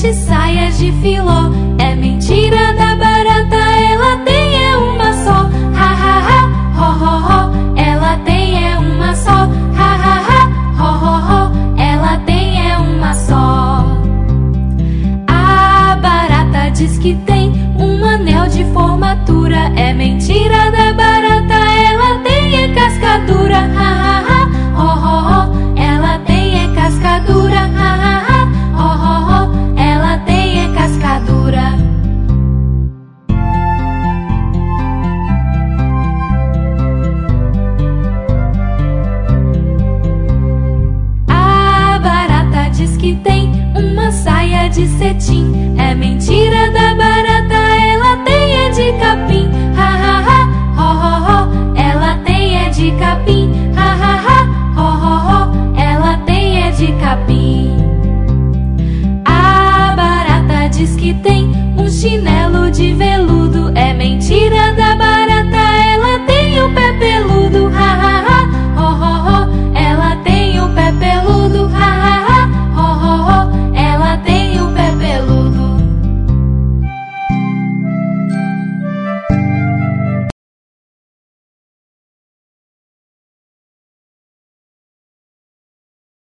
veste saias de filó. É mentira da barata, ela tem é uma só. Ha ha ha, ho ho ho, ela tem é uma só. Ha ha ha, ho ho ho, ela tem é uma só. A barata diz que tem um anel de formatura. É mentira da barata, ela tem é cascadura. Ha ha ha, ho ho ho, ela tem é cascadura. Ha ha ha, ho ho ho, ela tem é cascadura. A barata diz que tem uma saia de cetim. É mentira da barata, ela tem é de capim. Ha ha ha, ho ho ho, ela tem é de capim. Ha ha ha, ho ho ho, ela tem é de capim. A barata diz que tem um chinelo de verão.